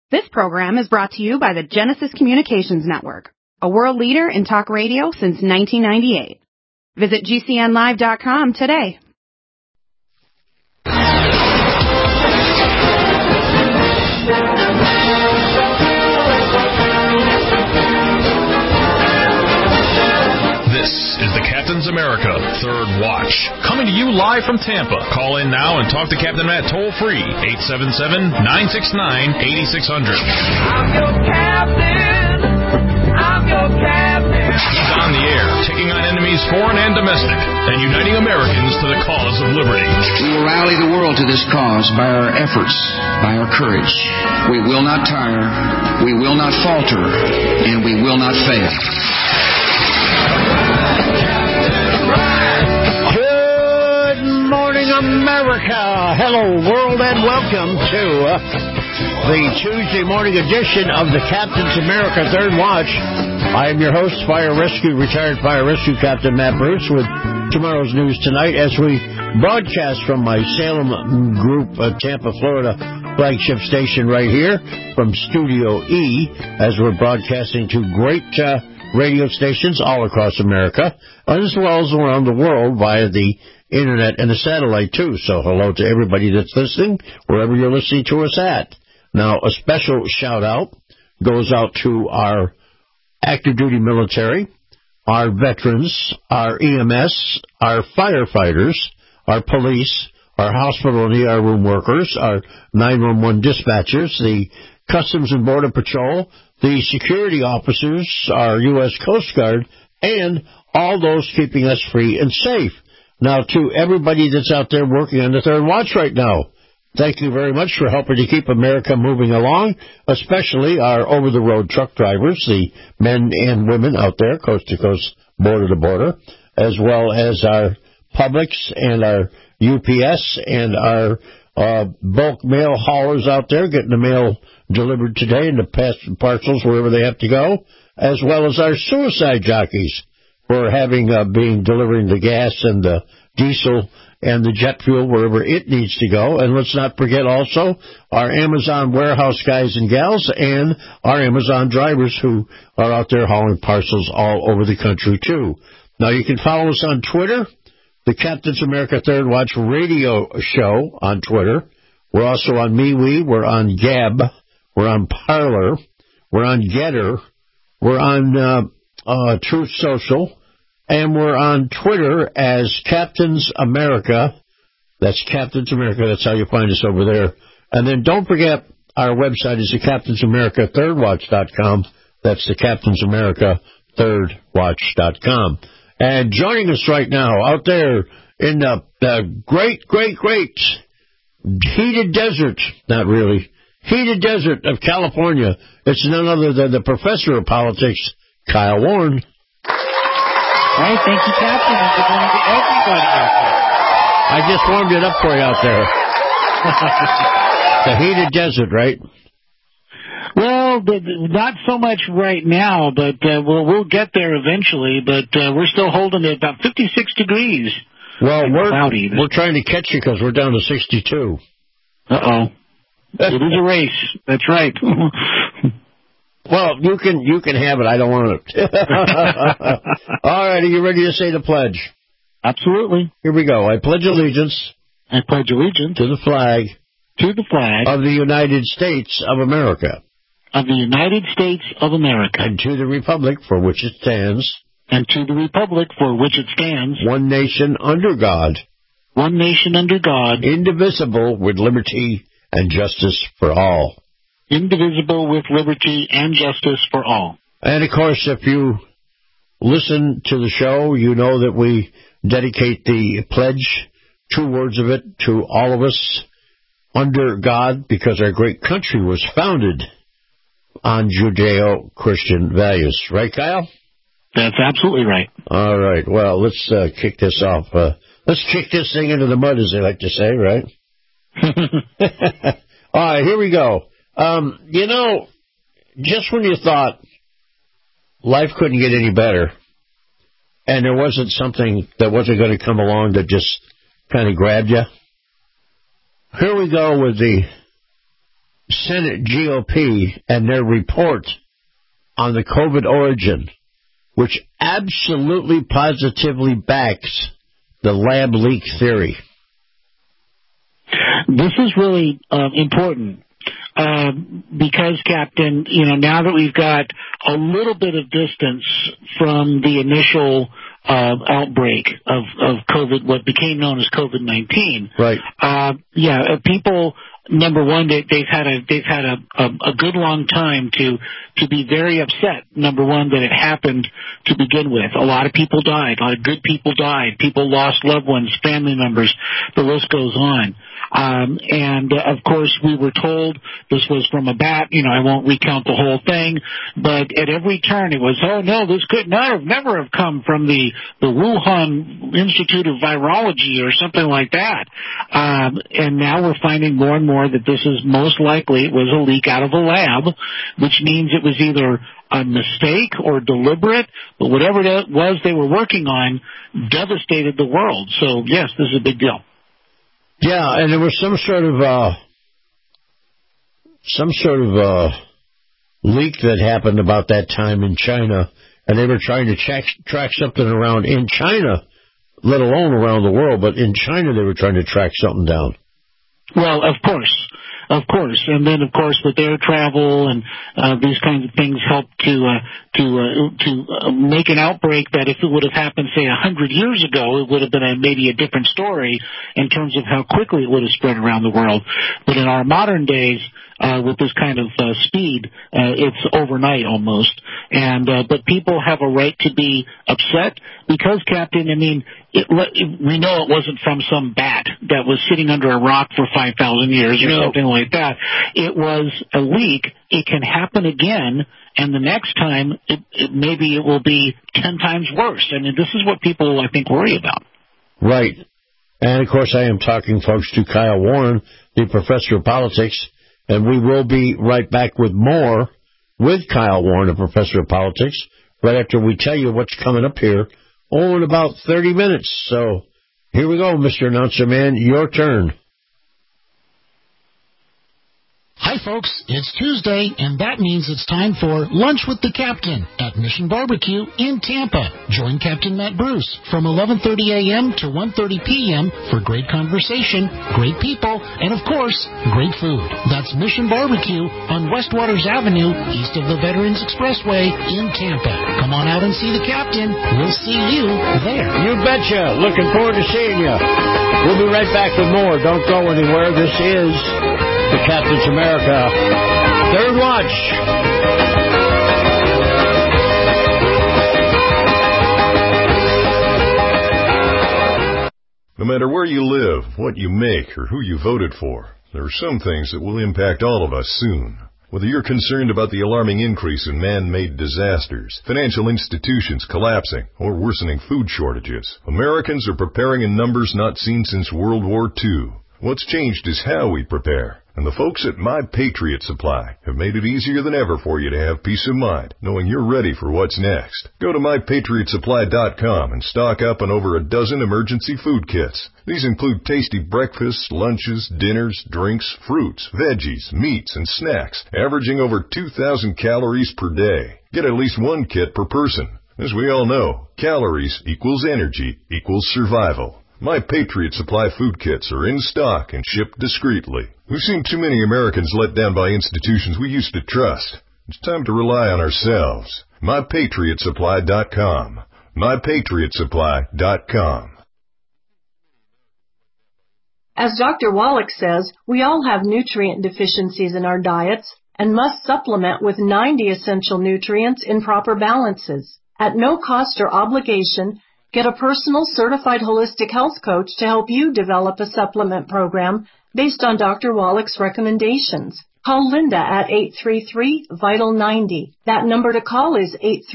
This program is brought to you by the Genesis Communications Network, a world leader in talk radio since 1998. Visit GCNlive.com today. This is the Captain's America Third Watch, coming to you live from Tampa. Call in now and talk to Captain Matt toll-free, 877-969-8600. I'm your captain. I'm your captain. He's on the air, taking on enemies foreign and domestic, and uniting Americans to the cause of liberty. We will rally the world to this cause by our efforts, by our courage. We will not tire, we will not falter, and we will not fail. Good morning, America. Hello, world, and welcome to the Tuesday morning edition of the Captain's America Third Watch. I am your host, retired Fire Rescue Captain Matt Bruce, with tomorrow's news tonight as we broadcast from my Salem Group, Tampa, Florida flagship station right here from Studio E, as we're broadcasting to great radio stations all across America, as well as around the world via the internet and the satellite, too. So hello to everybody that's listening, wherever you're listening to us at. Now, a special shout-out goes out to our active-duty military, our veterans, our EMS, our firefighters, our police, our hospital and ER room workers, our 911 dispatchers, the Customs and Border Patrol, the security officers, our U.S. Coast Guard, and all those keeping us free and safe. Now, to everybody that's out there working on the Third Watch right now, thank you very much for helping to keep America moving along, especially our over-the-road truck drivers, the men and women out there, coast to coast, border to border, as well as our Publix and our UPS and our bulk mail haulers out there getting the mail delivered today and the parcels wherever they have to go, as well as our suicide jockeys for being delivering the gas and the diesel and the jet fuel wherever it needs to go. And let's not forget also our Amazon warehouse guys and gals and our Amazon drivers who are out there hauling parcels all over the country too. Now you can follow us on Twitter, the Captain's America Third Watch radio show on Twitter. We're also on MeWe, we're on Gab, we're on Parler, we're on Getter, we're on Truth Social, and we're on Twitter as Captain's America. That's Captain's America. That's how you find us over there. And then don't forget, our website is the CaptainsAmericaThirdWatch.com. That's the CaptainsAmericaThirdWatch.com. And joining us right now out there in the great heated desert, not really, heated desert of California, it's none other than the professor of politics, Kyle Warren. Hey, thank you, Captain. And good morning to everybody out there. I just warmed it up for you out there. The heated desert, right? Well, not so much right now, but we'll get there eventually. But we're still holding it about 56 degrees. Well, we're trying to catch you because we're down to 62. Uh-oh. It is a race. That's right. Well, you can have it. I don't want it. All right, are you ready to say the pledge? Absolutely. Here we go. I pledge allegiance. I pledge allegiance to the flag. To the flag of the United States of America. Of the United States of America. And to the republic for which it stands. And to the republic for which it stands. One nation under God. One nation under God. Indivisible with liberty and justice for all. Indivisible with liberty and justice for all. And, of course, if you listen to the show, you know that we dedicate the pledge, 2 words of it, to all of us under God, because our great country was founded on Judeo-Christian values. Right, Kyle? That's absolutely right. All right. Well, let's kick this off. Let's kick this thing into the mud, as they like to say, right? All right, here we go. Just when you thought life couldn't get any better, and there wasn't something that wasn't going to come along that just kind of grabbed you, here we go with the Senate GOP and their report on the COVID origin, which absolutely positively backs the lab leak theory. This is really important because, Captain, now that we've got a little bit of distance from the initial outbreak of COVID, what became known as COVID-19. Right. People. Number one, they've had a good long time to be very upset. Number one, that it happened to begin with. A lot of people died. A lot of good people died. People lost loved ones, family members. The list goes on. And of course, we were told this was from a bat. I won't recount the whole thing, but at every turn it was, oh no, this could never have come from the Wuhan Institute of Virology or something like that. And now we're finding more and more that this is most likely it was a leak out of a lab, which means it was either a mistake or deliberate, but whatever it was they were working on devastated the world. So yes, this is a big deal. Yeah, and there was some sort of leak that happened about that time in China, and they were trying to track something around in China, let alone around the world, but in China they were trying to track something down. Well, of course. And then, of course, with air travel and these kinds of things help to make an outbreak that if it would have happened, say, 100 years ago, it would have been maybe a different story in terms of how quickly it would have spread around the world. But in our modern days, with this kind of speed, it's overnight almost. But people have a right to be upset because, Captain, we know it wasn't from some bat that was sitting under a rock for 5,000 years or something like that. It was a leak. It can happen again, and the next time, maybe it will be 10 times worse. This is what people, I think, worry about. Right. And, of course, I am talking, folks, to Kyle Warren, the professor of politics, and we will be right back with more with Kyle Warren, a professor of politics, right after we tell you what's coming up here in about 30 minutes. So here we go, Mr. Announcer Man, your turn. Hi, folks. It's Tuesday, and that means it's time for Lunch with the Captain at Mission Barbecue in Tampa. Join Captain Matt Bruce from 11:30 a.m. to 1:30 p.m. for great conversation, great people, and, of course, great food. That's Mission Barbecue on West Waters Avenue, east of the Veterans Expressway in Tampa. Come on out and see the Captain. We'll see you there. You betcha. Looking forward to seeing you. We'll be right back with more. Don't go anywhere. This is the Captain's America Third Watch. No matter where you live, what you make, or who you voted for, there are some things that will impact all of us soon. Whether you're concerned about the alarming increase in man-made disasters, financial institutions collapsing, or worsening food shortages, Americans are preparing in numbers not seen since World War II. What's changed is how we prepare. And the folks at My Patriot Supply have made it easier than ever for you to have peace of mind, knowing you're ready for what's next. Go to MyPatriotSupply.com and stock up on over a dozen emergency food kits. These include tasty breakfasts, lunches, dinners, drinks, fruits, veggies, meats, and snacks, averaging over 2,000 calories per day. Get at least one kit per person. As we all know, calories equals energy equals survival. My Patriot Supply food kits are in stock and shipped discreetly. We've seen too many Americans let down by institutions we used to trust. It's time to rely on ourselves. MyPatriotSupply.com. MyPatriotSupply.com. As Dr. Wallach says, we all have nutrient deficiencies in our diets and must supplement with 90 essential nutrients in proper balances. At no cost or obligation, get a personal certified holistic health coach to help you develop a supplement program based on Dr. Wallach's recommendations. Call Linda at 833-VITAL-90. That number to call is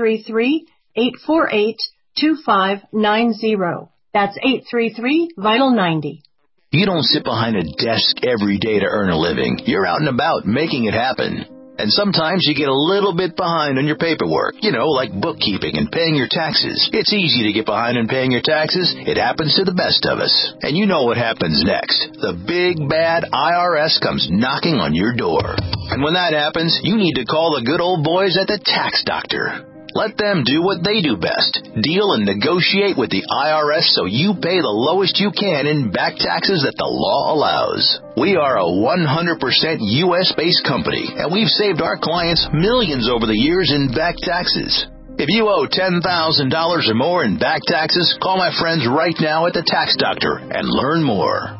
833-848-2590. That's 833-VITAL-90. You don't sit behind a desk every day to earn a living. You're out and about making it happen. And sometimes you get a little bit behind on your paperwork, like bookkeeping and paying your taxes. It's easy to get behind on paying your taxes. It happens to the best of us. And you know what happens next. The big, bad IRS comes knocking on your door. And when that happens, you need to call the good old boys at the Tax Doctor. Let them do what they do best. Deal and negotiate with the IRS so you pay the lowest you can in back taxes that the law allows. We are a 100% U.S.-based company, and we've saved our clients millions over the years in back taxes. If you owe $10,000 or more in back taxes, call my friends right now at the Tax Doctor and learn more.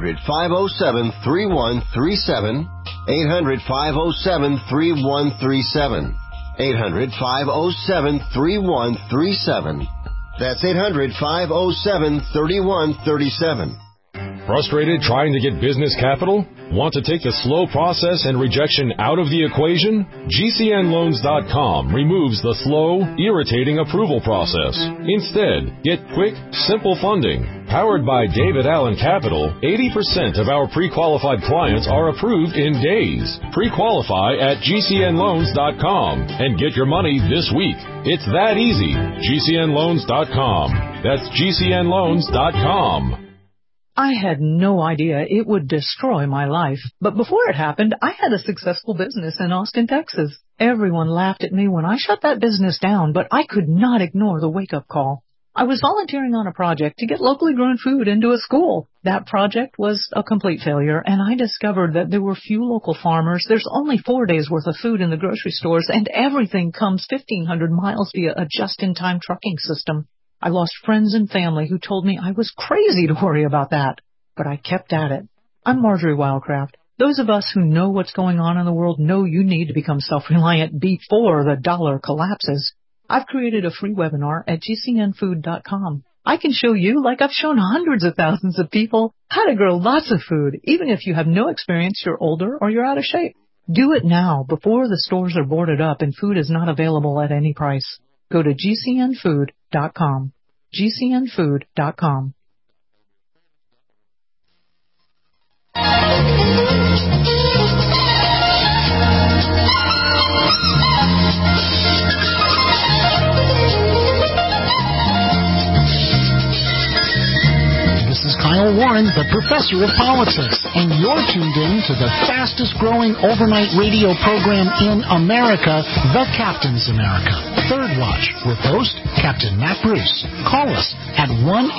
800-507-3137. 800-507-3137. 800-507-3137. That's 800-507-3137. Frustrated trying to get business capital? Want to take the slow process and rejection out of the equation? GCNloans.com removes the slow, irritating approval process. Instead, get quick, simple funding. Powered by David Allen Capital, 80% of our pre-qualified clients are approved in days. Pre-qualify at GCNloans.com and get your money this week. It's that easy. GCNloans.com. That's GCNloans.com. I had no idea it would destroy my life. But before it happened, I had a successful business in Austin, Texas. Everyone laughed at me when I shut that business down, but I could not ignore the wake-up call. I was volunteering on a project to get locally grown food into a school. That project was a complete failure, and I discovered that there were few local farmers. There's only 4 days' worth of food in the grocery stores, and everything comes 1,500 miles via a just-in-time trucking system. I lost friends and family who told me I was crazy to worry about that, but I kept at it. I'm Marjorie Wildcraft. Those of us who know what's going on in the world know you need to become self-reliant before the dollar collapses. I've created a free webinar at GCNfood.com. I can show you, like I've shown hundreds of thousands of people, how to grow lots of food, even if you have no experience, you're older, or you're out of shape. Do it now, before the stores are boarded up and food is not available at any price. Go to GCNfood.com. GCNfood.com. This is Kyle Warren, the professor of politics, and you're tuned in to the fastest growing overnight radio program in America, The Captain's America. Third Watch with host Captain Matt Bruce. Call us at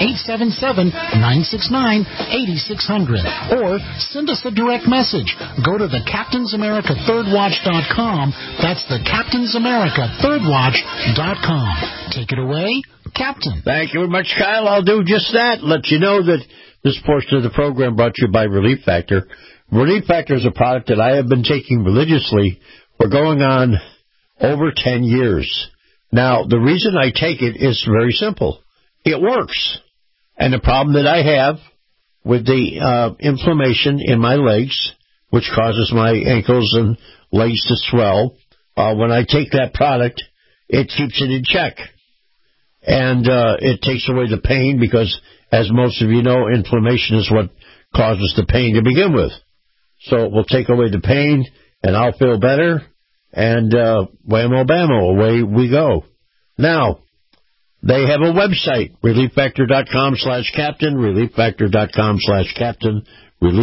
1-877-969-8600 or send us a direct message. Go to the Captain's America ThirdWatch.com. That's the Captain's America ThirdWatch.com. Take it away, Captain. Thank you very much, Kyle. I'll do just that. Let you know that this portion of the program brought to you by Relief Factor. Relief Factor is a product that I have been taking religiously for going on over 10 years. Now, the reason I take it is very simple. It works. And the problem that I have with the inflammation in my legs, which causes my ankles and legs to swell, when I take that product, it keeps it in check. And it takes away the pain because, as most of you know, inflammation is what causes the pain to begin with. So it will take away the pain, and I'll feel better, and whammo bammo, away we go. Now, they have a website, relieffactor.com/captain, relieffactor.com/captain,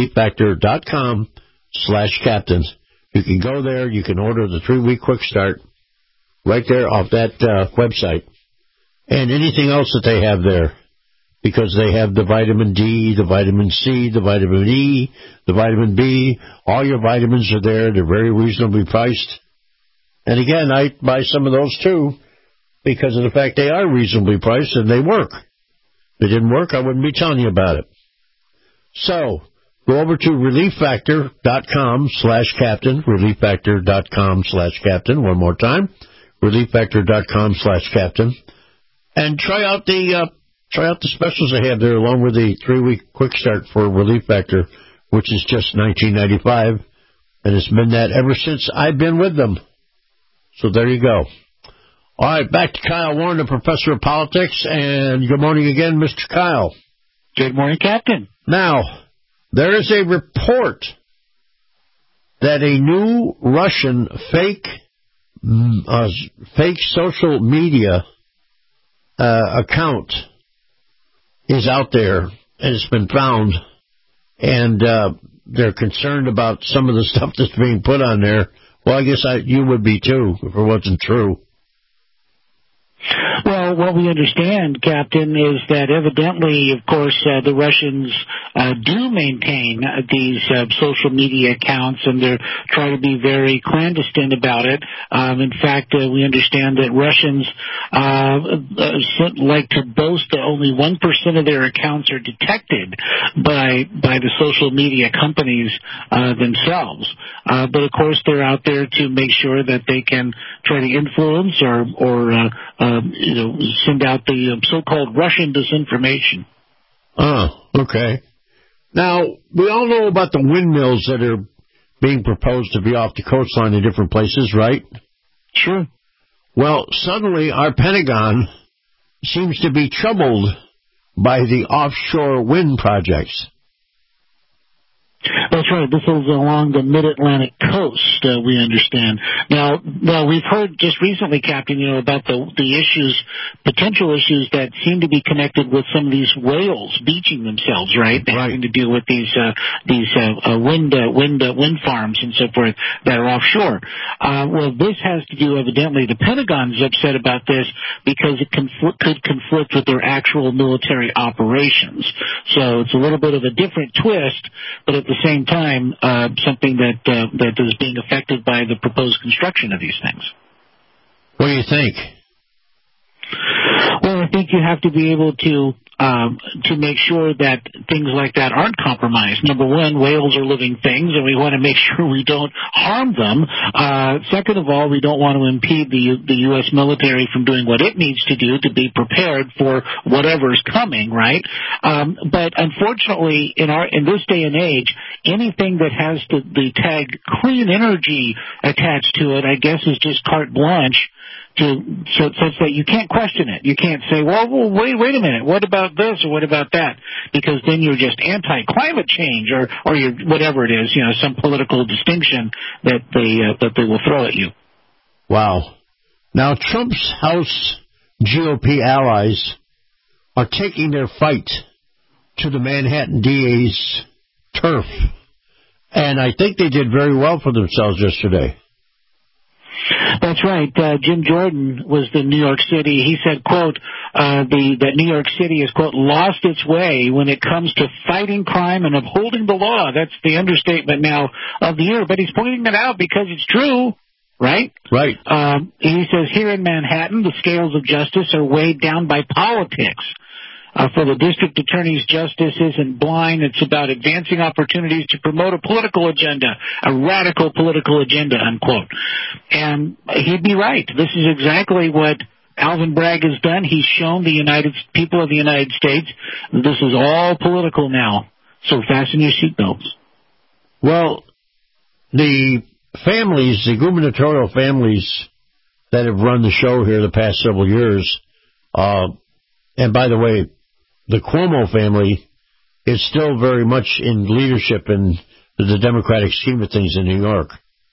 relieffactor.com/captain. You can go there. You can order the 3-week quick start right there off that website. And anything else that they have there, because they have the vitamin D, the vitamin C, the vitamin E, the vitamin B. All your vitamins are there. They're very reasonably priced. And again, I buy some of those too because of the fact they are reasonably priced and they work. If they didn't work, I wouldn't be telling you about it. So, go over to relieffactor.com/captain, relieffactor.com/captain, one more time, relieffactor.com/captain, and try out the specials they have there along with the 3-week quick start for Relief Factor, which is just $19.95, and it's been that ever since I've been with them. So there you go. All right, back to Kyle Warren, the professor of politics, and good morning again, Mr. Kyle. Good morning, Captain. Now, there is a report that a new Russian fake social media account is out there, and it's been found, and they're concerned about some of the stuff that's being put on there. Well, I guess you would be too, if it wasn't true. Well, what we understand, Captain, is that evidently, of course, the Russians do maintain these social media accounts, and they're trying to be very clandestine about it. In fact, we understand that Russians like to boast that only 1% of their accounts are detected by the social media companies themselves. But, of course, they're out there to make sure that they can try to influence or send out the so-called Russian disinformation. Oh, okay. Now, we all know about the windmills that are being proposed to be off the coastline in different places, right? Sure. Well, suddenly our Pentagon seems to be troubled by the offshore wind projects. That's right. This is along the mid-Atlantic coast, we understand. Now, we've heard just recently, Captain, about the issues, potential issues that seem to be connected with some of these whales beaching themselves, right? Having to do with these wind farms and so forth that are offshore. Well, this has to do, evidently, the Pentagon's upset about this because it could conflict with their actual military operations. So it's a little bit of a different twist, but at the same time, something that is being affected by the proposed construction of these things. What do you think? Well, I think you have to be able to make sure that things like that aren't compromised. Number one, whales are living things, and we want to make sure we don't harm them. Second of all, we don't want to impede the U.S. military from doing what it needs to do to be prepared for whatever's coming, right? But unfortunately, in this day and age, anything that has the tag clean energy attached to it, I guess, is just carte blanche. Such that you can't question it. You can't say, well, wait a minute, what about this or what about that? Because then you're just anti-climate change or you're, whatever it is, some political distinction that they will throw at you. Wow. Now, Trump's House GOP allies are taking their fight to the Manhattan DA's turf. And I think they did very well for themselves yesterday. That's right. Jim Jordan was in New York City. He said, quote, that New York City has, quote, lost its way when it comes to fighting crime and upholding the law. That's the understatement now of the year. But he's pointing that out because it's true, right? Right. He says, here in Manhattan, the scales of justice are weighed down by politics. For the district attorney's justice isn't blind. It's about advancing opportunities to promote a political agenda, a radical political agenda, unquote. And he'd be right. This is exactly what Alvin Bragg has done. He's shown the people of the United States this is all political now. So fasten your seatbelts. Well, the gubernatorial families that have run the show here the past several years, and by the way, the Cuomo family is still very much in leadership in the Democratic scheme of things in New York.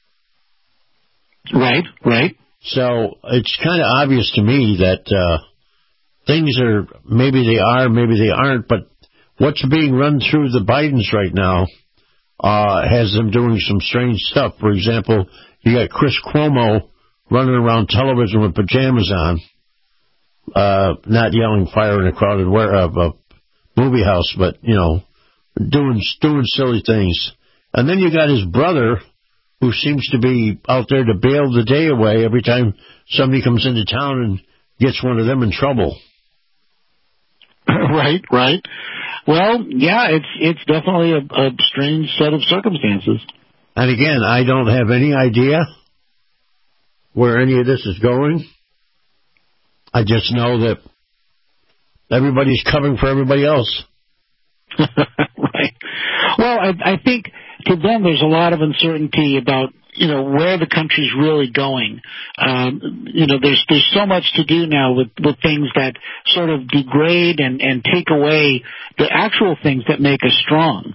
Right. So it's kind of obvious to me that things are, maybe they are, maybe they aren't, but what's being run through the Bidens right now has them doing some strange stuff. For example, you got Chris Cuomo running around television with pajamas on. Not yelling fire in a crowded movie house, but, doing silly things. And then you got his brother, who seems to be out there to bail the day away every time somebody comes into town and gets one of them in trouble. Right. Well, yeah, it's definitely a strange set of circumstances. And again, I don't have any idea where any of this is going. I just know that everybody's covering for everybody else. Right. Well, I think to them there's a lot of uncertainty about where the country's really going. There's so much to do now with things that sort of degrade and take away the actual things that make us strong.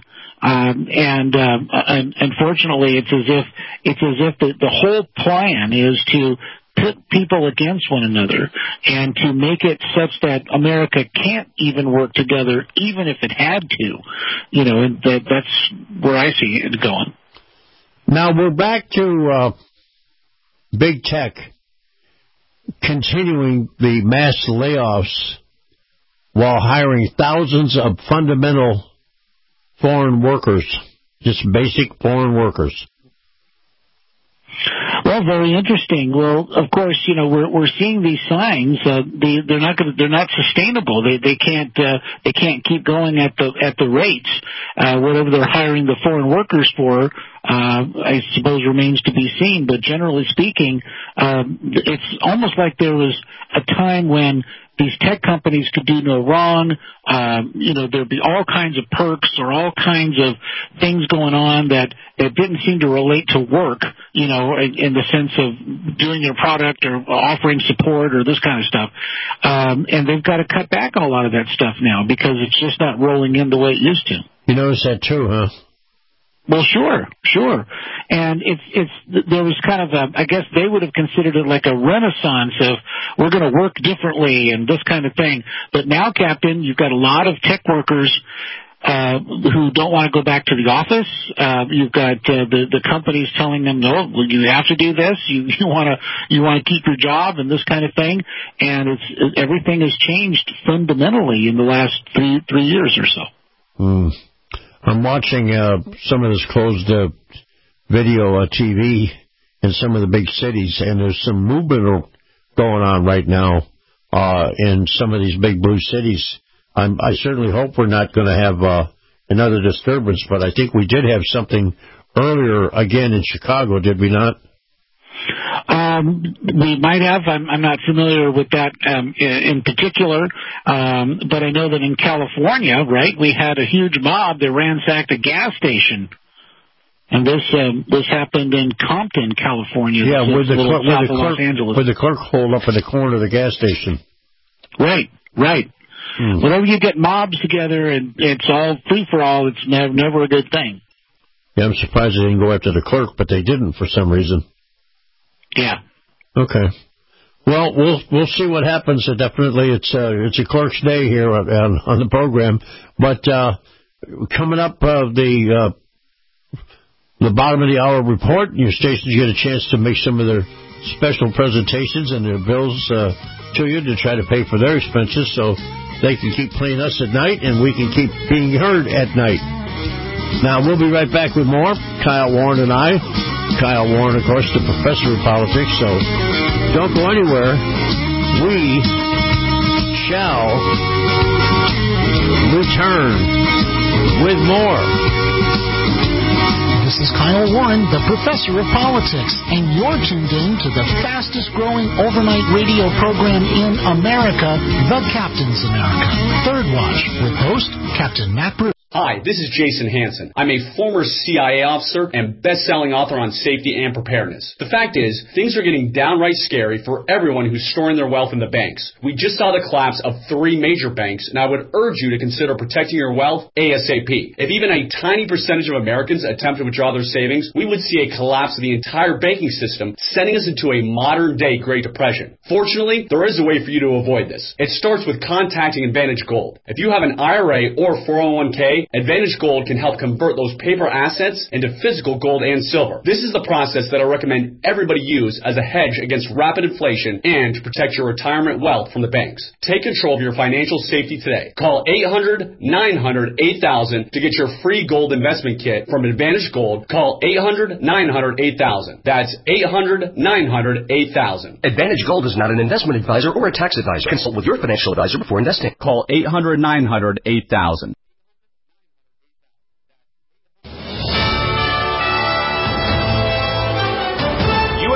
Unfortunately, it's as if the whole plan is to put people against one another and to make it such that America can't even work together, even if it had to. And that's where I see it going. Now we're back to big tech continuing the mass layoffs while hiring thousands of fundamental foreign workers, just basic foreign workers. Well, very interesting. Well, of course, we're seeing these signs. They're not sustainable. They can't keep going at the rates. Whatever they're hiring the foreign workers for, I suppose remains to be seen. But generally speaking, it's almost like there was a time when these tech companies could do no wrong. There'd be all kinds of perks or all kinds of things going on that didn't seem to relate to work, in the sense of doing their product or offering support or this kind of stuff. And they've got to cut back on a lot of that stuff now because it's just not rolling in the way it used to. You notice that too, huh? Well, sure. And there was kind of I guess they would have considered it like a renaissance of we're going to work differently and this kind of thing. But now, Captain, you've got a lot of tech workers who don't want to go back to the office. You've got the companies telling them, no, you have to do this. You want to keep your job and this kind of thing. And everything has changed fundamentally in the last three years or so. I'm watching some of this closed video TV in some of the big cities, and there's some movement going on right now in some of these big blue cities. I certainly hope we're not going to have another disturbance, but I think we did have something earlier again in Chicago, did we not? We might have. I'm not familiar with that in particular, but I know that in California, right, we had a huge mob that ransacked a gas station. And this happened in Compton, California. Yeah, with the clerk holed up in the corner of the gas station. Right. Whenever you get mobs together and it's all free-for-all, it's never a good thing. Yeah, I'm surprised they didn't go after the clerk, but they didn't for some reason. Yeah. Okay. Well, we'll see what happens. Definitely, it's a clerk's day here on the program. But coming up, the bottom of the hour report, your stations get a chance to make some of their special presentations and their bills to you to try to pay for their expenses, so they can keep playing us at night and we can keep being heard at night. Now, we'll be right back with more. Kyle Warren and I. Kyle Warren, of course, the professor of politics, so don't go anywhere. We shall return with more. This is Kyle Warren, the professor of politics, and you're tuned in to the fastest-growing overnight radio program in America, The Captain's America. Third Watch, with host Captain Matt Bruce. Hi, this is Jason Hansen. I'm a former CIA officer and best-selling author on safety and preparedness. The fact is, things are getting downright scary for everyone who's storing their wealth in the banks. We just saw the collapse of 3 major banks, and I would urge you to consider protecting your wealth ASAP. If even a tiny percentage of Americans attempt to withdraw their savings, we would see a collapse of the entire banking system, sending us into a modern-day Great Depression. Fortunately, there is a way for you to avoid this. It starts with contacting Advantage Gold. If you have an IRA or 401k, Advantage Gold can help convert those paper assets into physical gold and silver. This is the process that I recommend everybody use as a hedge against rapid inflation and to protect your retirement wealth from the banks. Take control of your financial safety today. Call 800-900-8000 to get your free gold investment kit from Advantage Gold. Call 800-900-8000. That's 800-900-8000. Advantage Gold is not an investment advisor or a tax advisor. Consult with your financial advisor before investing. Call 800-900-8000.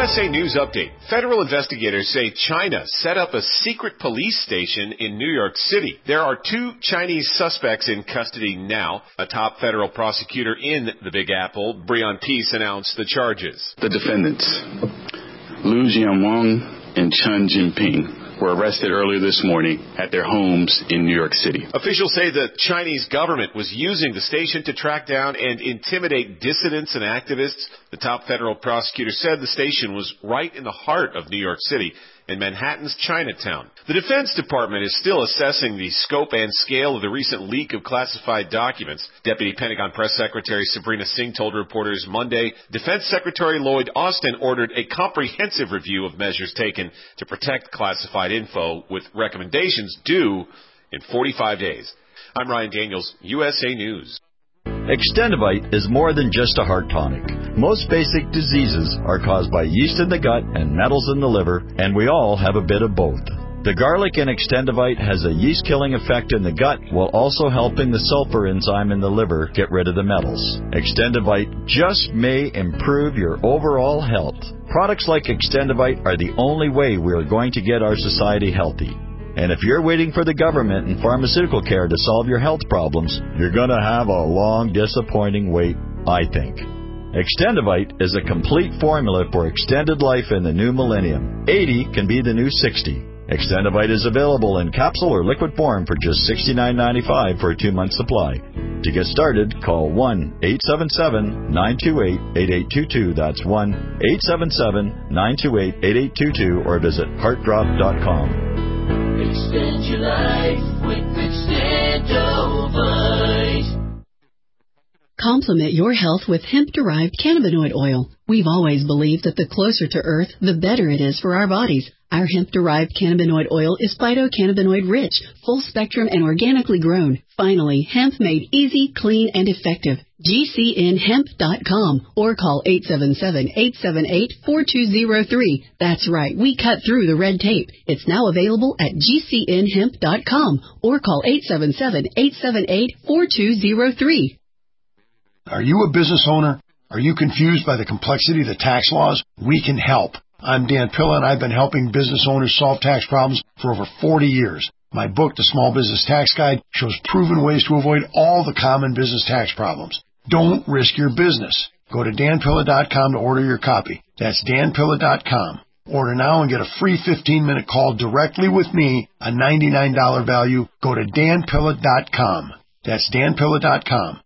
USA News Update. Federal investigators say China set up a secret police station in New York City. There are 2 Chinese suspects in custody now. A top federal prosecutor in the Big Apple, Breon Peace, announced the charges. The defendants, Liu Jianwang and Chen Jinping, were arrested earlier this morning at their homes in New York City. Officials say the Chinese government was using the station to track down and intimidate dissidents and activists. The top federal prosecutor said the station was right in the heart of New York City in Manhattan's Chinatown. The Defense Department is still assessing the scope and scale of the recent leak of classified documents. Deputy Pentagon Press Secretary Sabrina Singh told reporters Monday Defense Secretary Lloyd Austin ordered a comprehensive review of measures taken to protect classified info, with recommendations due in 45 days. I'm Ryan Daniels, USA News. Extendivite is more than just a heart tonic. Most basic diseases are caused by yeast in the gut and metals in the liver, and we all have a bit of both. The garlic in Extendivite has a yeast-killing effect in the gut while also helping the sulfur enzyme in the liver get rid of the metals. Extendivite just may improve your overall health. Products like Extendivite are the only way we are going to get our society healthy. And if you're waiting for the government and pharmaceutical care to solve your health problems, you're going to have a long, disappointing wait, I think. Extendivite is a complete formula for extended life in the new millennium. 80 can be the new 60. Extendivite is available in capsule or liquid form for just $69.95 for a 2-month supply. To get started, call 1-877-928-8822. That's 1-877-928-8822 or visit heartdrop.com. Extend your life with Extendovite. Complement your health with hemp-derived cannabinoid oil. We've always believed that the closer to Earth, the better it is for our bodies. Our hemp-derived cannabinoid oil is phytocannabinoid-rich, full-spectrum, and organically grown. Finally, hemp made easy, clean, and effective. GCNhemp.com or call 877-878-4203. That's right, we cut through the red tape. It's now available at GCNhemp.com or call 877-878-4203. Are you a business owner? Are you confused by the complexity of the tax laws? We can help. I'm Dan Pilla, and I've been helping business owners solve tax problems for over 40 years. My book, The Small Business Tax Guide, shows proven ways to avoid all the common business tax problems. Don't risk your business. Go to danpilla.com to order your copy. That's danpilla.com. Order now and get a free 15-minute call directly with me, a $99 value. Go to danpilla.com. That's danpilla.com.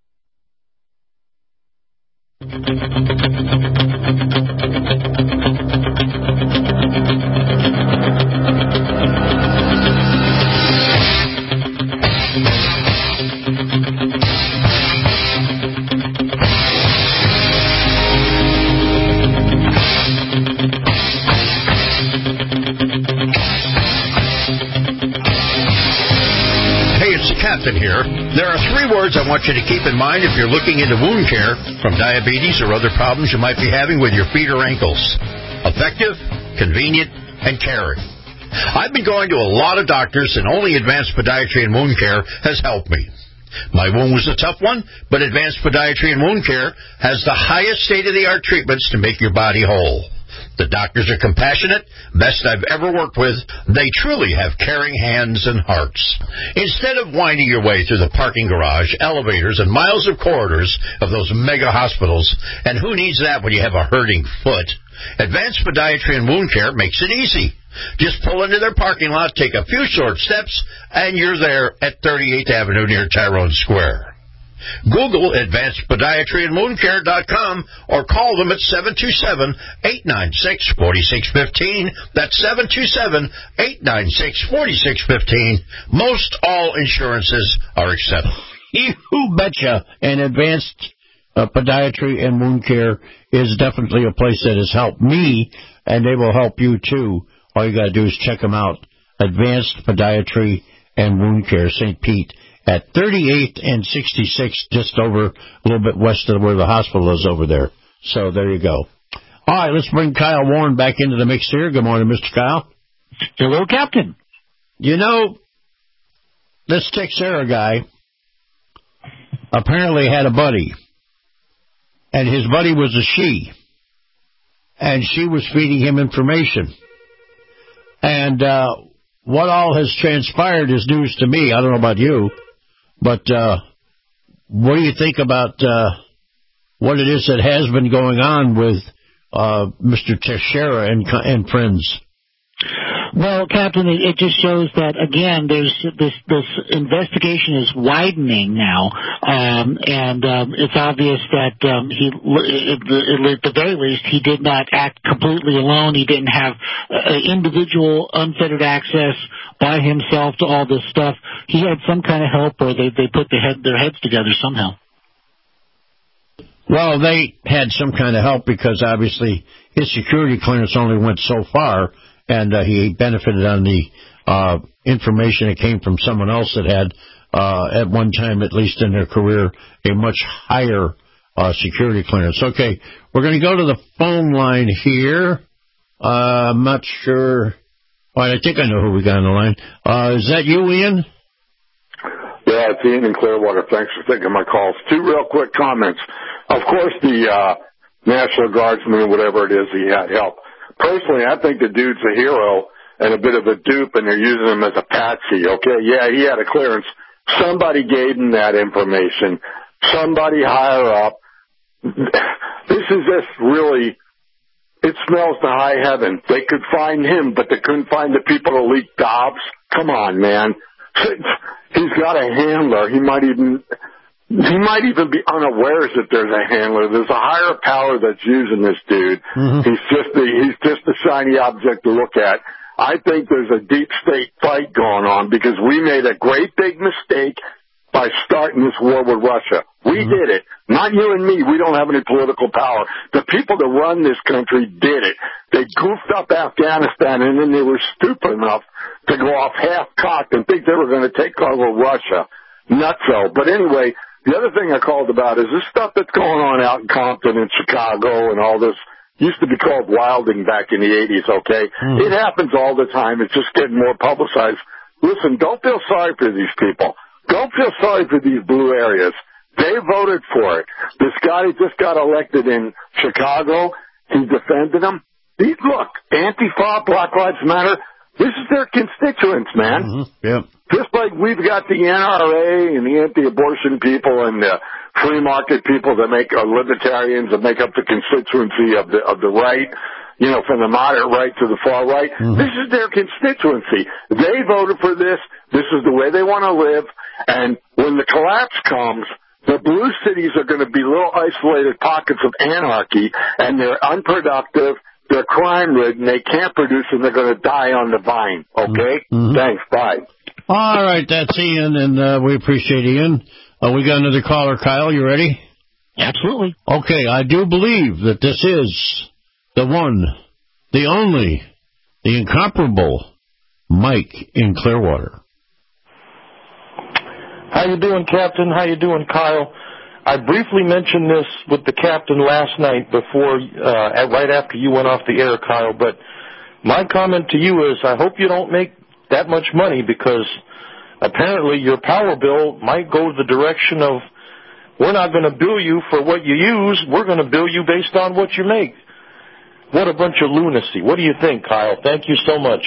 Captain here. There are 3 words I want you to keep in mind if you're looking into wound care from diabetes or other problems you might be having with your feet or ankles. Effective, convenient, and caring. I've been going to a lot of doctors, and only Advanced Podiatry and Wound Care has helped me. My wound was a tough one, but Advanced Podiatry and Wound Care has the highest state-of-the-art treatments to make your body whole. The doctors are compassionate, best I've ever worked with. They truly have caring hands and hearts. Instead of winding your way through the parking garage, elevators, and miles of corridors of those mega hospitals, and who needs that when you have a hurting foot, Advanced Podiatry and Wound Care makes it easy. Just pull into their parking lot, take a few short steps, and you're there at 38th Avenue near Tyrone Square. Google Advanced Podiatry and WoundCare.com or call them at 727-896-4615. That's 727-896-4615. Most all insurances are accepted. You betcha. And Advanced Podiatry and Wound Care is definitely a place that has helped me, and they will help you too. All you got to do is check them out. Advanced Podiatry and Wound Care, St. Pete, at 38th and 66, just over a little bit west of where the hospital is over there. So there you go. All right, let's bring Kyle Warren back into the mix here. Good morning, Mr. Kyle. Hello, Captain. You know, this Texera guy apparently had a buddy, and his buddy was a she. and she was feeding him information. And what all has transpired is news to me. I don't know about you, but what do you think about what it is that has been going on with Mr. Teixeira and friends? Well, Captain, it just shows that, again, there's this investigation is widening now, and it's obvious that at the very least, he did not act completely alone. He didn't have individual, unfettered access by himself to all this stuff. He had some kind of help, or they put their heads together somehow. Well, they had some kind of help because, obviously, his security clearance only went so far, and he benefited on the information that came from someone else that had, at one time, at least in their career, a much higher security clearance. Okay, we're going to go to the phone line here. I'm not sure. Well, I think I know who we got on the line. Is that you, Ian? Yeah, it's Ian in Clearwater. Thanks for taking my calls. 2 real quick comments. Of course, the National Guardsman, or whatever it is, he had help. Personally, I think the dude's a hero and a bit of a dupe, and they're using him as a patsy, okay? Yeah, he had a clearance. Somebody gave him that information. Somebody higher up. This is just really, it smells to high heaven. They could find him, but they couldn't find the people to leak Dobbs. Come on, man. He's got a handler. He might even be unawares that there's a handler. There's a higher power that's using this dude. Mm-hmm. He's just a shiny object to look at. I think there's a deep state fight going on because we made a great big mistake by starting this war with Russia. We did it. Not you and me. We don't have any political power. The people that run this country did it. They goofed up Afghanistan, and then they were stupid enough to go off half-cocked and think they were going to take over Russia. Nutso. But anyway, the other thing I called about is this stuff that's going on out in Compton and Chicago and all this. Used to be called wilding back in the 80s, okay? It happens all the time. It's just getting more publicized. Listen, don't feel sorry for these people. Don't feel sorry for these blue areas. They voted for it. This guy just got elected in Chicago. He defended them. Look, Antifa, Black Lives Matter, this is their constituents, man. Mm-hmm. Yeah. Just like we've got the NRA and the anti-abortion people and the free market people that make libertarians that make up the constituency of the right, you know, from the moderate right to the far right. Mm-hmm. This is their constituency. They voted for this. This is the way they want to live. And when the collapse comes, the blue cities are going to be little isolated pockets of anarchy, and they're unproductive. They're crime-ridden. They can't produce, and they're going to die on the vine. Okay? Mm-hmm. Thanks. Bye. All right, that's Ian, and we appreciate Ian. We got another caller. Kyle, you ready? Absolutely. Okay, I do believe that this is the one, the only, the incomparable Mike in Clearwater. How you doing, Captain? How you doing, Kyle? I briefly mentioned this with the captain last night before, right after you went off the air, Kyle, but my comment to you is I hope you don't make that much money because apparently your power bill might go the direction of we're not going to bill you for what you use, we're going to bill you based on what you make. What a bunch of lunacy. What do you think, Kyle? Thank you so much.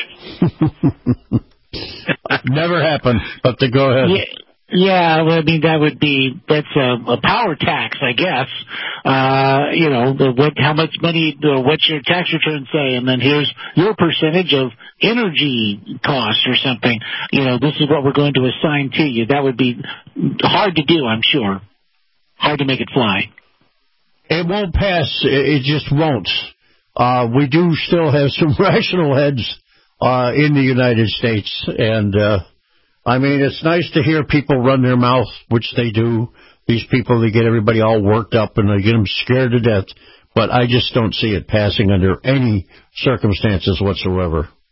Never happened, but to go ahead. Yeah. Yeah, well, I mean, that's a power tax, I guess. You know, how much money, what's your tax return say? And then here's your percentage of energy cost or something. You know, this is what we're going to assign to you. That would be hard to do, I'm sure. Hard to make it fly. It won't pass. It just won't. We do still have some rational heads in the United States, and I mean, it's nice to hear people run their mouth, which they do. These people, they get everybody all worked up and they get them scared to death. But I just don't see it passing under any circumstances whatsoever.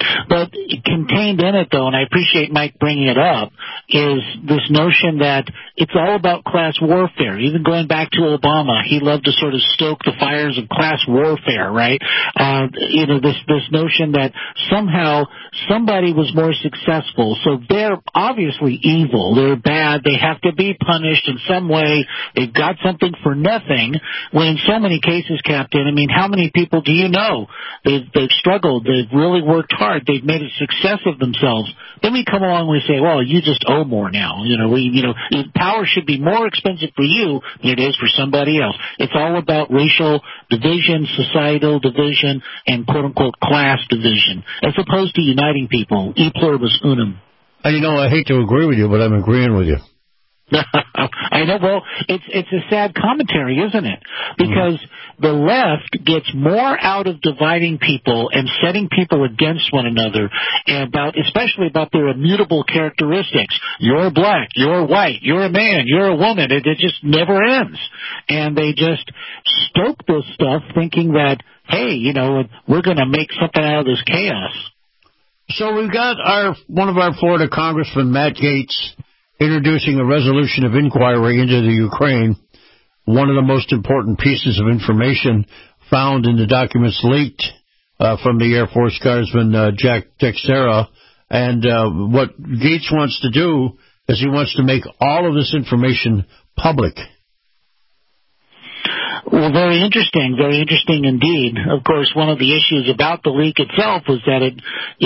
But contained in it, though, and I appreciate Mike bringing it up, is this notion that it's all about class warfare. Even going back to Obama, he loved to sort of stoke the fires of class warfare, right? This notion that somehow somebody was more successful, so they're obviously evil, they're bad, they have to be punished in some way, they've got something for nothing, when in so many cases, Captain, I mean, how many people do you know? They've struggled, they've really worked hard, they've made a success of themselves. Then we come along and we say, well, you just owe more now. Power should be more expensive for you than it is for somebody else. It's all about racial division, societal division, and quote-unquote class division, as opposed to uniting people. E pluribus unum. I hate to agree with you, but I'm agreeing with you. I know. Well, it's a sad commentary, isn't it? Because the left gets more out of dividing people and setting people against one another, and especially about their immutable characteristics. You're black, you're white, you're a man, you're a woman. It just never ends. And they just stoke this stuff thinking that, hey, we're going to make something out of this chaos. So we've got one of our Florida congressmen, Matt Gaetz, introducing a resolution of inquiry into the Ukraine, one of the most important pieces of information found in the documents leaked from the Air Force Guardsman Jack Teixeira. And what Gaetz wants to do is he wants to make all of this information public. Well, very interesting indeed. Of course, one of the issues about the leak itself was that it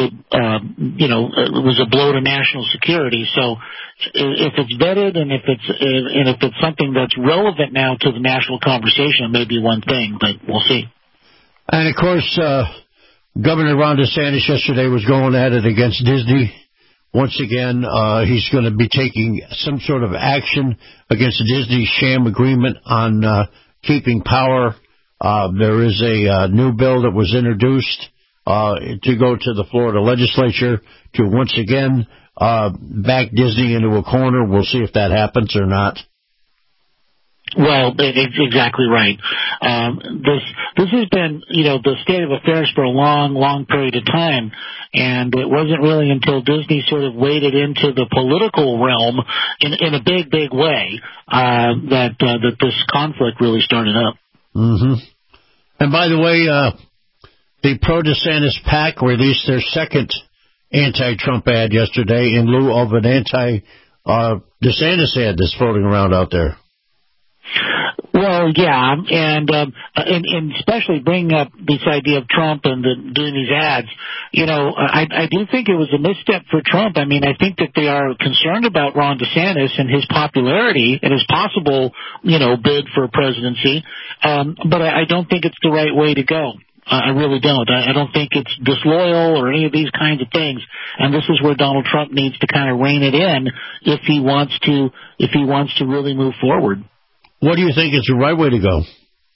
was a blow to national security. So, if it's vetted and if it's something that's relevant now to the national conversation, it may be one thing, but we'll see. And of course, Governor Ron DeSantis yesterday was going at it against Disney. Once again, he's going to be taking some sort of action against Disney's sham agreement on keeping power. There is a new bill that was introduced to go to the Florida legislature to once again back Disney into a corner. We'll see if that happens or not. Well, it's exactly right. This has been, the state of affairs for a long, long period of time, and it wasn't really until Disney sort of waded into the political realm in a big, big way that this conflict really started up. Mm-hmm. And by the way, the pro-DeSantis PAC released their second anti-Trump ad yesterday in lieu of an anti-DeSantis ad that's floating around out there. Well, yeah, and especially bringing up this idea of Trump and doing these ads, I do think it was a misstep for Trump. I mean, I think that they are concerned about Ron DeSantis and his popularity and his possible, bid for presidency, but I don't think it's the right way to go. I really don't. I don't think it's disloyal or any of these kinds of things. And this is where Donald Trump needs to kind of rein it in if he wants to really move forward. What do you think is the right way to go?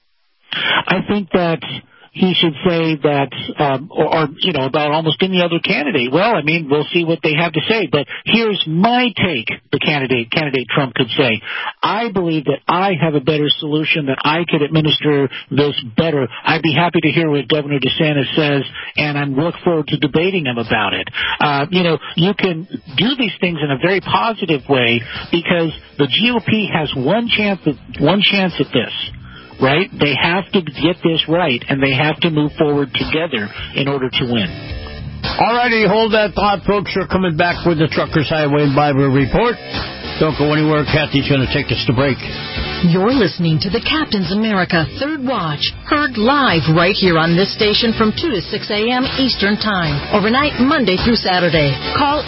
I think that he should say that, about almost any other candidate. Well, I mean, we'll see what they have to say. But here's my take, the candidate Trump could say. I believe that I have a better solution, that I could administer this better. I'd be happy to hear what Governor DeSantis says, and I look forward to debating him about it. You can do these things in a very positive way because the GOP has one chance at this. Right? They have to get this right, and they have to move forward together in order to win. All righty, hold that thought, folks. We're coming back with the Truckers Highway and Byway Report. Don't go anywhere. Kathy's going to take us to break. You're listening to the Captain's America Third Watch, heard live right here on this station from 2 to 6 a.m. Eastern Time, overnight Monday through Saturday. Call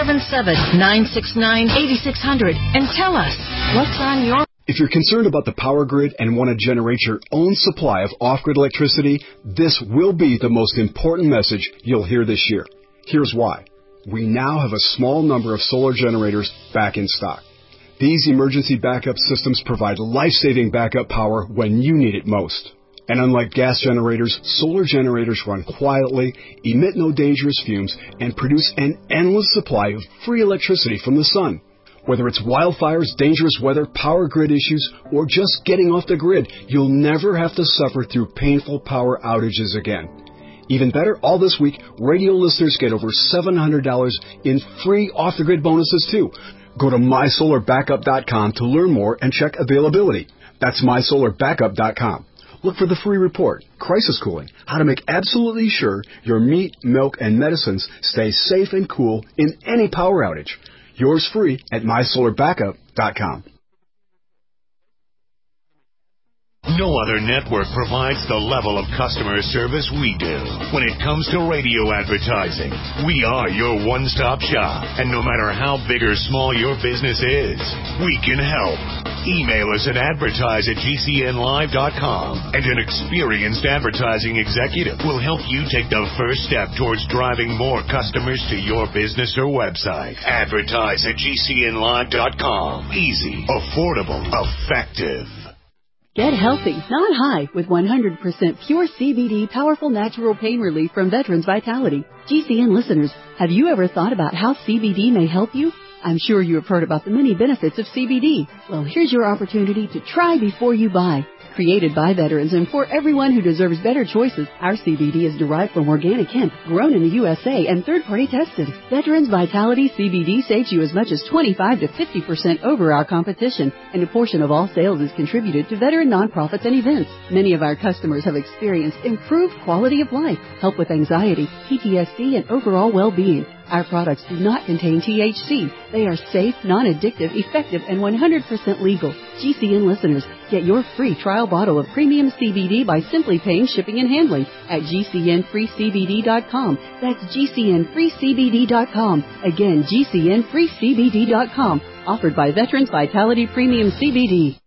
877-969-8600 and tell us what's on your... If you're concerned about the power grid and want to generate your own supply of off-grid electricity, this will be the most important message you'll hear this year. Here's why. We now have a small number of solar generators back in stock. These emergency backup systems provide life-saving backup power when you need it most. And unlike gas generators, solar generators run quietly, emit no dangerous fumes, and produce an endless supply of free electricity from the sun. Whether it's wildfires, dangerous weather, power grid issues, or just getting off the grid, you'll never have to suffer through painful power outages again. Even better, all this week, radio listeners get over $700 in free off-the-grid bonuses, too. Go to mysolarbackup.com to learn more and check availability. That's mysolarbackup.com. Look for the free report, Crisis Cooling, how to make absolutely sure your meat, milk, and medicines stay safe and cool in any power outage. Yours free at mysolarbackup.com. No other network provides the level of customer service we do. When it comes to radio advertising, we are your one-stop shop. And no matter how big or small your business is, we can help. Email us at advertise@gcnlive.com, and an experienced advertising executive will help you take the first step towards driving more customers to your business or website. Advertise@gcnlive.com. Easy, affordable, effective. Get healthy, not high, with 100% pure CBD powerful natural pain relief from Veterans Vitality. GCN listeners, have you ever thought about how CBD may help you? I'm sure you have heard about the many benefits of CBD. Well, here's your opportunity to try before you buy. Created by veterans and for everyone who deserves better choices, our CBD is derived from organic hemp, grown in the USA and third-party tested. Veterans Vitality CBD saves you as much as 25 to 50% over our competition, and a portion of all sales is contributed to veteran nonprofits and events. Many of our customers have experienced improved quality of life, help with anxiety, PTSD, and overall well-being. Our products do not contain THC. They are safe, non-addictive, effective, and 100% legal. GCN listeners, get your free trial bottle of premium CBD by simply paying shipping and handling at GCNFreeCBD.com. That's GCNFreeCBD.com. Again, GCNFreeCBD.com. Offered by Veterans Vitality Premium CBD.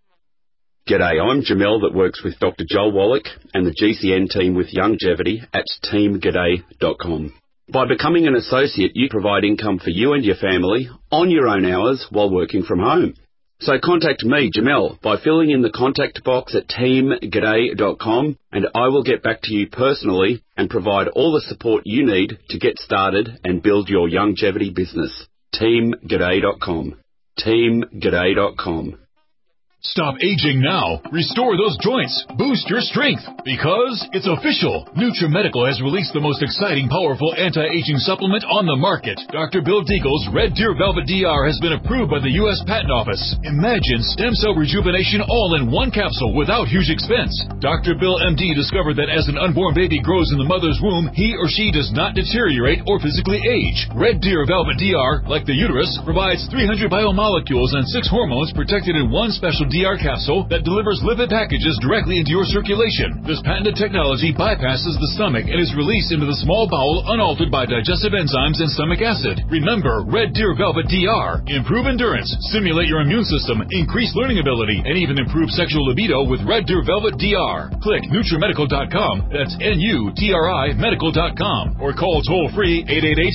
G'day, I'm Jamel that works with Dr. Joel Wallach and the GCN team with Longevity at teamg'day.com. By becoming an associate, you provide income for you and your family on your own hours while working from home. So contact me, Jamel, by filling in the contact box at teamg'day.com, and I will get back to you personally and provide all the support you need to get started and build your longevity business. teamg'day.com. teamg'day.com. Stop aging now. Restore those joints. Boost your strength. Because it's official. NutriMedical has released the most exciting, powerful anti-aging supplement on the market. Dr. Bill Deagle's Red Deer Velvet DR has been approved by the U.S. Patent Office. Imagine stem cell rejuvenation all in one capsule without huge expense. Dr. Bill MD discovered that as an unborn baby grows in the mother's womb, he or she does not deteriorate or physically age. Red Deer Velvet DR, like the uterus, provides 300 biomolecules and 6 hormones protected in one special DR capsule that delivers lipid packages directly into your circulation. This patented technology bypasses the stomach and is released into the small bowel unaltered by digestive enzymes and stomach acid. Remember, Red Deer Velvet DR. Improve endurance, stimulate your immune system, increase learning ability, and even improve sexual libido with Red Deer Velvet DR. Click NutriMedical.com, that's NUTRI Medical.com, or call toll-free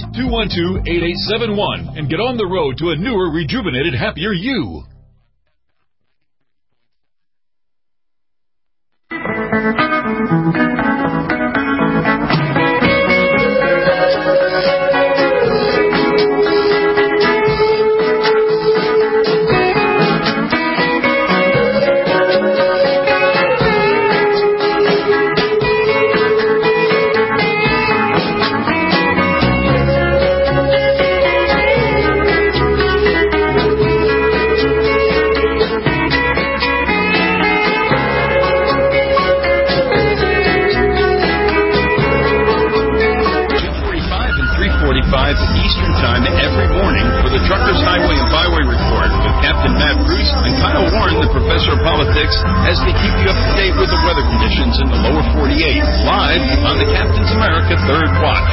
888-212-8871 and get on the road to a newer, rejuvenated, happier you. Eastern Time every morning for the Truckers Highway and Byway Report with Captain Matt Bruce and Kyle Warren, the Professor of Politics, as they keep you up to date with the weather conditions in the lower 48, live on the Captain's America Third Watch.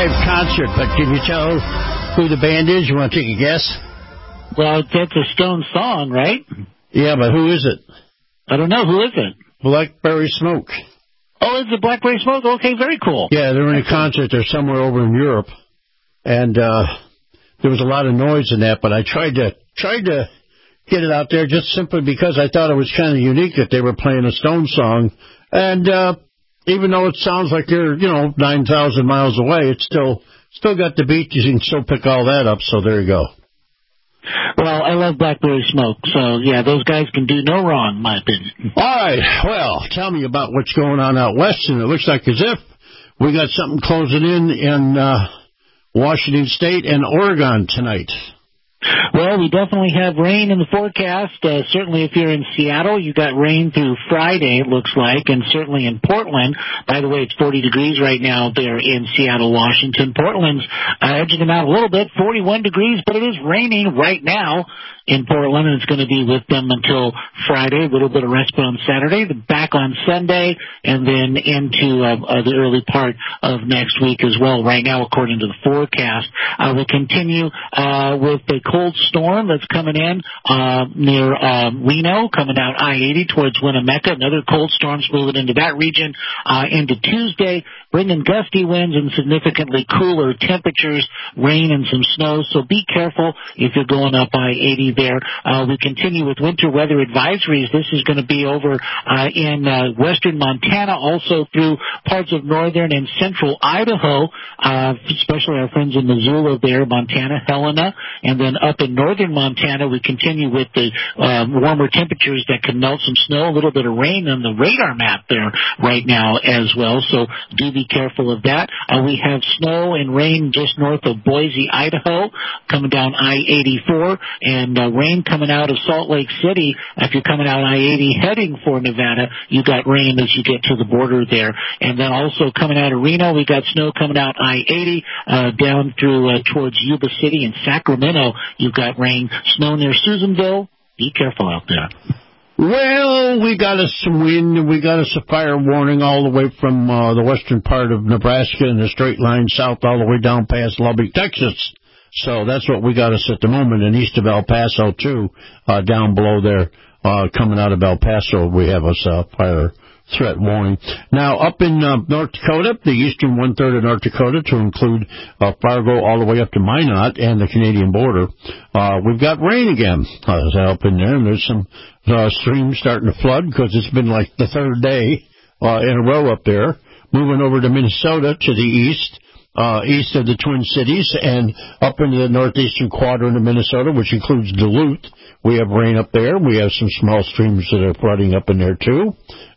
Live concert, but can you tell who the band is? You want to take a guess? Well, that's a Stone song, right? Yeah, but who is it? I don't know. Who is it? Blackberry Smoke. Oh, it's the Blackberry Smoke? Okay, very cool. Yeah, they're in a concert. They're somewhere over in Europe. And there was a lot of noise in that, but I tried to get it out there just simply because I thought it was kind of unique that they were playing a Stone song. And even though it sounds like you're, 9,000 miles away, it's still got the beat. You can still pick all that up, so there you go. Well, I love Blackberry Smoke, so, yeah, those guys can do no wrong, in my opinion. All right, well, tell me about what's going on out west, and it looks like as if we got something closing in Washington State and Oregon tonight. Well, we definitely have rain in the forecast. Certainly if you're in Seattle, you got rain through Friday, it looks like, and certainly in Portland. By the way, it's 40 degrees right now there in Seattle, Washington. Portland's edging them out a little bit, 41 degrees, but it is raining right now in Portland, and it's going to be with them until Friday, a little bit of respite on Saturday, back on Sunday, and then into the early part of next week as well. Right now, according to the forecast, we continue with the cold storm that's coming in near Reno, coming down I-80 towards Winnemucca. Another cold storm's moving into that region into Tuesday, bringing gusty winds and significantly cooler temperatures, rain and some snow. So be careful if you're going up I-80 there. We continue with winter weather advisories. This is going to be over in western Montana, also through parts of northern and central Idaho, especially our friends in Missoula there, Montana, Helena, and then up in northern Montana, we continue with the warmer temperatures that can melt some snow, a little bit of rain on the radar map there right now as well, so do be careful of that. We have snow and rain just north of Boise, Idaho, coming down I-84, and rain coming out of Salt Lake City. If you're coming out I-80 heading for Nevada, you got rain as you get to the border there. And then also coming out of Reno, we got snow coming out I-80 down through towards Yuba City and Sacramento. You've got rain, snow near Susanville. Be careful out there. Well, we got us some wind, and we got us a fire warning all the way from the western part of Nebraska and the straight line south all the way down past Lubbock, Texas. So that's what we got us at the moment, and east of El Paso, too, down below there, coming out of El Paso, we have us a fire threat warning. Now, up in North Dakota, the eastern one-third of North Dakota, to include Fargo all the way up to Minot and the Canadian border, we've got rain again up in there, and there's some streams starting to flood because it's been like the third day in a row up there. Moving over to Minnesota to the east of the Twin Cities and up into the northeastern quadrant of Minnesota, which includes Duluth. We have rain up there. We have some small streams that are flooding up in there, too.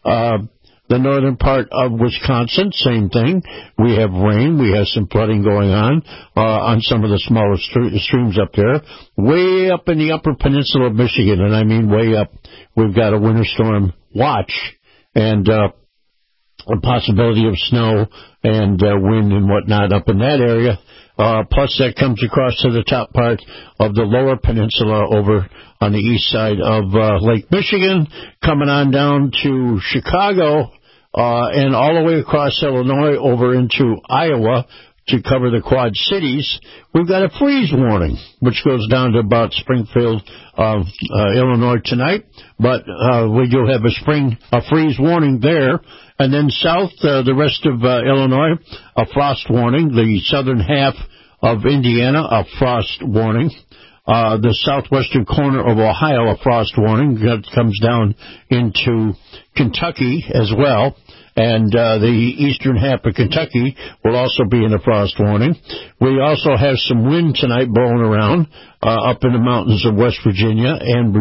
The northern part of Wisconsin, same thing. We have rain. We have some flooding going on some of the smaller streams up there. Way up in the upper peninsula of Michigan, and I mean way up, we've got a winter storm watch and a possibility of snow and wind and whatnot up in that area. Plus that comes across to the top part of the lower peninsula over on the east side of Lake Michigan, coming on down to Chicago and all the way across Illinois over into Iowa to cover the Quad Cities. We've got a freeze warning, which goes down to about Springfield, Illinois tonight. But we do have a freeze warning there. And then south, the rest of Illinois, a frost warning. The southern half of Indiana, a frost warning. The southwestern corner of Ohio, a frost warning. That comes down into Kentucky as well. And the eastern half of Kentucky will also be in a frost warning. We also have some wind tonight blowing around up in the mountains of West Virginia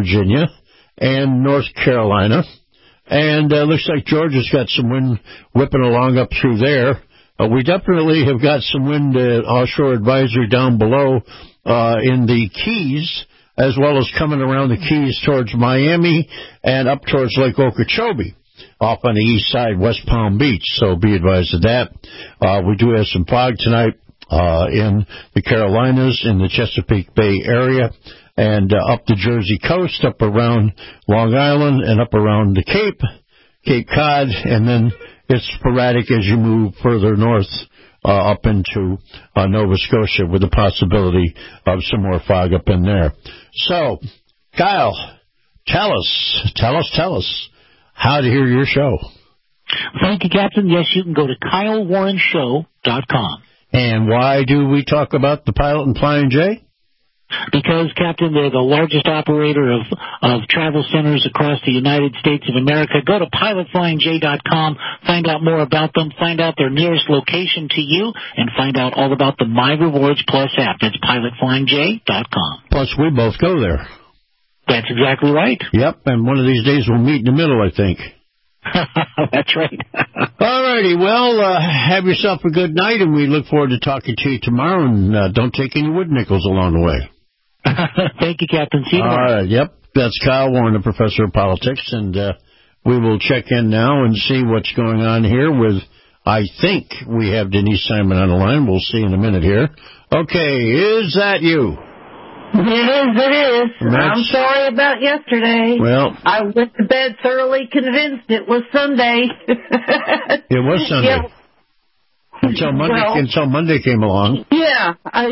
and North Carolina. And looks like Georgia's got some wind whipping along up through there. We definitely have got some wind offshore advisory down below in the Keys, as well as coming around the Keys towards Miami and up towards Lake Okeechobee, off on the east side, West Palm Beach. So be advised of that. We do have some fog tonight in the Carolinas, in the Chesapeake Bay area, and up the Jersey coast, up around Long Island, and up around the Cape Cod, and then it's sporadic as you move further north up into Nova Scotia with the possibility of some more fog up in there. So, Kyle, tell us how to hear your show. Thank you, Captain. Yes, you can go to KyleWarrenShow.com. And why do we talk about the Pilot and Flying J? Because, Captain, they're the largest operator of travel centers across the United States of America. Go to PilotFlyingJ.com, find out more about them, find out their nearest location to you, and find out all about the My Rewards Plus app. That's PilotFlyingJ.com. Plus, we both go there. That's exactly right. Yep, and one of these days we'll meet in the middle, I think. That's right. All righty, well, have yourself a good night, and we look forward to talking to you tomorrow, and don't take any wood nickels along the way. Thank you, Captain. See you tomorrow. All right, yep, that's Kyle Warren, the professor of politics, and we will check in now and see what's going on here with, I think we have Denise Simon on the line. We'll see in a minute here. Okay, is that you? It is. I'm sorry about yesterday. Well, I went to bed thoroughly convinced it was Sunday. It was Sunday. Yeah. Until Monday came along. Yeah, I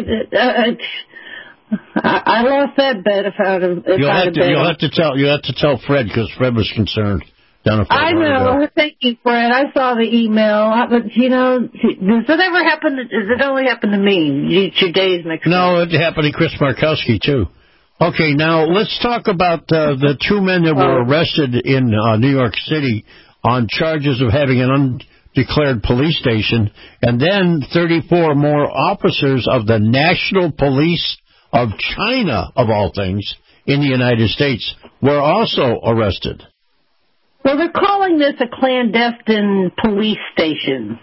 lost that bet if I'd have. You'll have to tell Fred, because Fred was concerned. I know. Thank you, Fred. I saw the email. But, does it ever happen? Does it only happen to me? It's your days mixed up. No, it happened to Chris Markowski, too. Okay, now let's talk about the two men that were arrested in New York City on charges of having an undeclared police station, and then 34 more officers of the National Police of China, of all things, in the United States, were also arrested. Well, they're calling this a clandestine police station.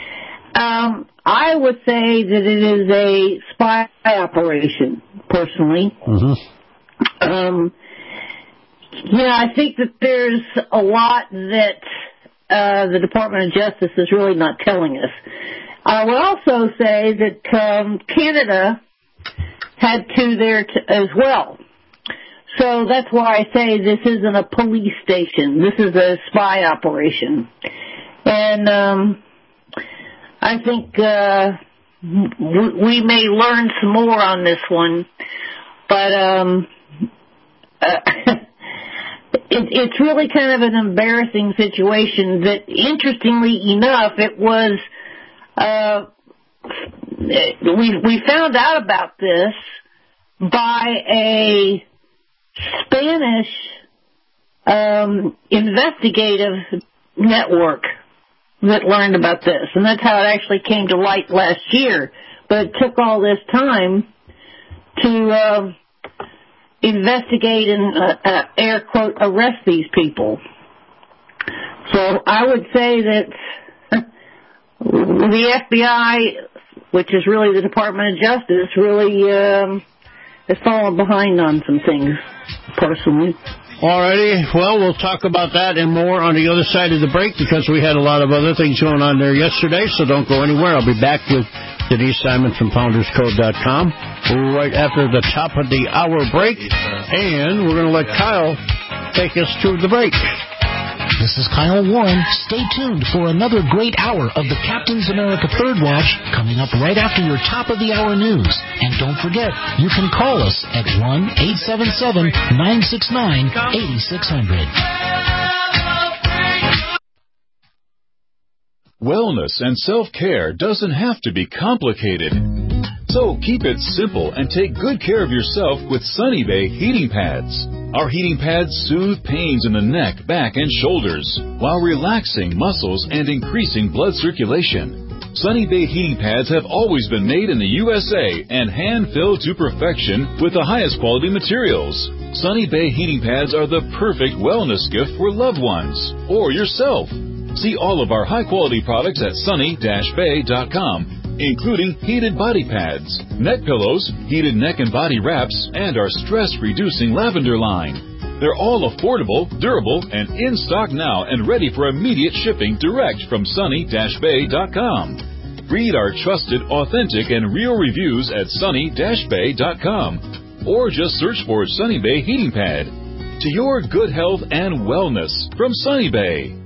I would say that it is a spy operation, personally. Mm-hmm. I think that there's a lot that the Department of Justice is really not telling us. I would also say that Canada had two there as well. So that's why I say this isn't a police station. This is a spy operation. And I think we may learn some more on this one. But it's really kind of an embarrassing situation that, interestingly enough, it was we found out about this by a Spanish investigative network that learned about this, and that's how it actually came to light last year. But it took all this time to investigate and, air quote, arrest these people. So I would say that the FBI, which is really the Department of Justice, really has fallen behind on some things, personally. Alrighty, well, we'll talk about that and more on the other side of the break, because we had a lot of other things going on there yesterday, so don't go anywhere. I'll be back with Denise Simon from FoundersCode.com right after the top of the hour break, and we're going to let Kyle take us to the break. This is Kyle Warren. Stay tuned for another great hour of the Captain's America Third Watch coming up right after your top of the hour news. And don't forget, you can call us at 1-877-969-8600. Wellness and self-care doesn't have to be complicated. So keep it simple and take good care of yourself with Sunny Bay heating pads. Our heating pads soothe pains in the neck, back, and shoulders while relaxing muscles and increasing blood circulation. Sunny Bay heating pads have always been made in the USA and hand-filled to perfection with the highest quality materials. Sunny Bay heating pads are the perfect wellness gift for loved ones or yourself. See all of our high-quality products at sunny-bay.com. Including heated body pads, neck pillows, heated neck and body wraps, and our stress-reducing lavender line. They're all affordable, durable, and in stock now and ready for immediate shipping direct from sunny-bay.com. Read our trusted, authentic, and real reviews at sunny-bay.com, or just search for Sunny Bay Heating Pad. To your good health and wellness from Sunny Bay.